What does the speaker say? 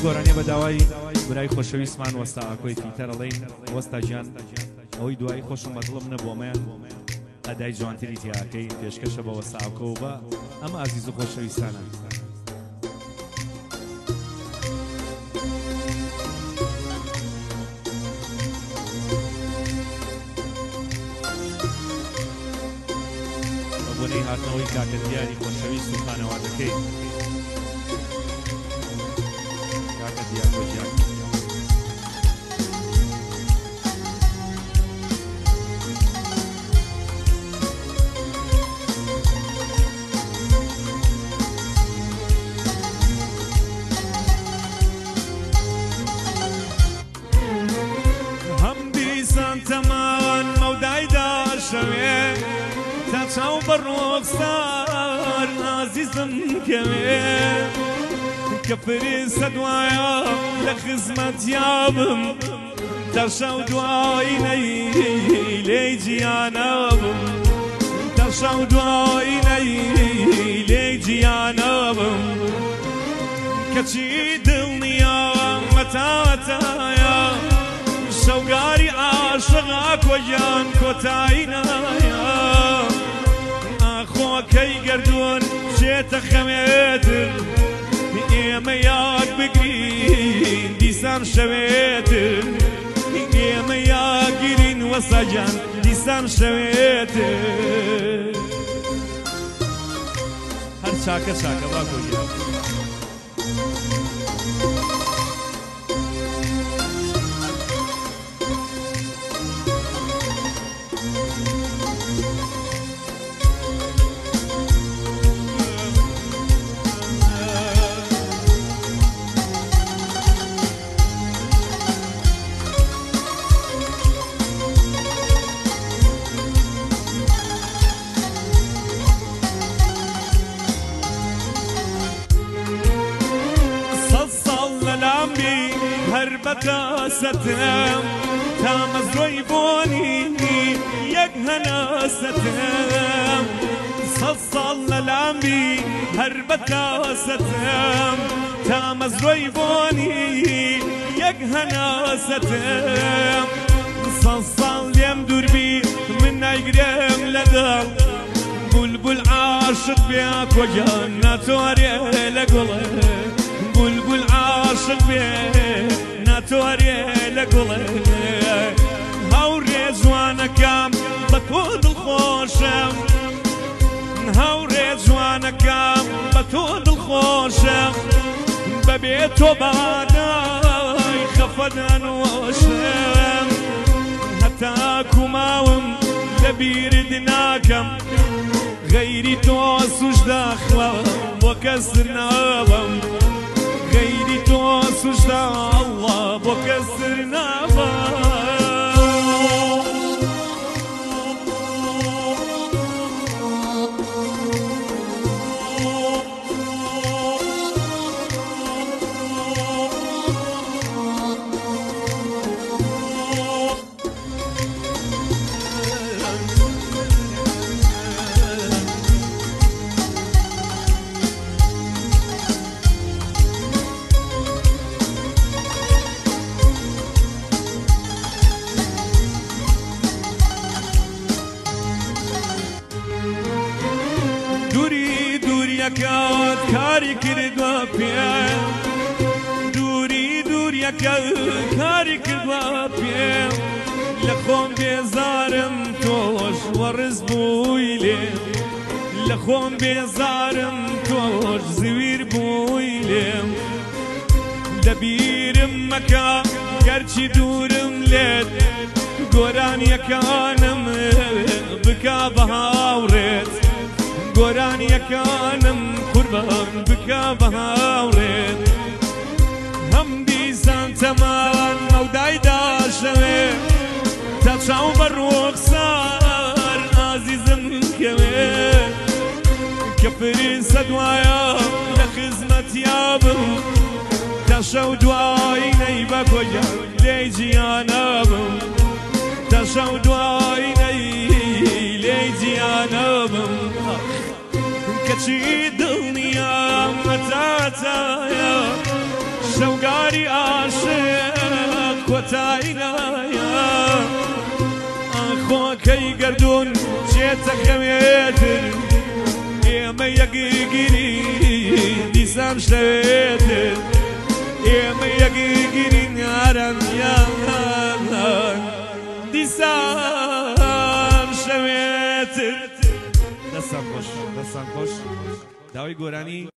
گۆرانیە بە داوای برای خۆشەویستمان وەستا ئاکۆی فیلتەر ئەڵێین وەستا گیان ئەوەی دوایی خۆشم بەدڵم نەبووەمەیان ئەدای جوانتری تیاکەی پێشکەشە بە وەستا ئاکۆ بە ئەمە ئازیز و خۆشەویستانە بۆنەی هاتنەوەی کاکە دیاری خۆشەویست و خانەوادەکەی کاکە دیار بەجیان هەم دیسان تەمان مەودای داشەوێ تا چاو بە ڕۆکسار ئازیزم کەوێ کە پرسە دوایە لە خزمەتیابم تا شەو دوایی نەی لێی گیانەبم تا شەو دوایی نەی لێی گیانەبم کەچی دڵنیا مەتاتایە شەوگاری عاشقا کۆیان کۆتایی نایە ئاخۆکەی گەردوون شێتە خەمێتر ئێمە یاد بگرین دیسان شەوێتر ئێمە یاگیرین وەسەجان دیسان شەوێتر هەر چاکە چاکە با کۆگیان هەر بەتاسەتم تا مەزرۆی بۆنی یەک هەناسەتم سەد ساڵ لەلامبی هەر بەتاسەتم تا مەزرۆی بۆنی یەک هەناسەتم سەد ساڵ لێم دووربی من نایگرێم لەگەڵ بولبول عاشق بێ کۆگیان ناتوارێ لە گوڵێ بولبول عاشق بێ ناتوارێ لە گوڵێ هەوڕێ جوانەکەم بە تۆ دڵخۆشم هەوڕێ جوانەکەم بە تۆ دڵخۆشم بەبێ تۆ بەوانای خەفەدانۆشم هەتاکو ماوم لەبیرت ناکەم غەیری تۆ سوژدە خڵەوە بۆ کەس نابم غەیری تۆ سوژدە ئەڵڵا بۆ کەس نابم دوریەکەت کاری کردوە پێم دوریەکەت کاری کردوە پێم لە خۆم بێزارم تۆش وەڕز بووی لێم لە خۆم بێزارم تۆش زویر بووی لێم لەبیرم مەکە گەرچی دوورم لێت گۆرانیەکانم بکا بە هاوڕێت گۆرانیەکانم قوربان بکە بە هاوڕێت هەم دیسان تەمان مەودای داشەوێ تا چاو بە ڕۆکسار ئازیزم کەوێ کە پرسە دوایە لە خزمەتیابم تا شەو دوایی نەی بە کۆگیان لێی گیانەبم تا شەو دوایی نەی لێی گیانەبم کەچی دڵنیام مەتاتایە شەوگاری عاشق کۆتایی نایە خۆکەی گەردوون چێتە کەوێتر ئێمە یەکگیری دیسان شەوێتر ئێمە یەکگیرین ئارەمیان دیسان شەوێتر دەستان خۆش داوای گۆرانی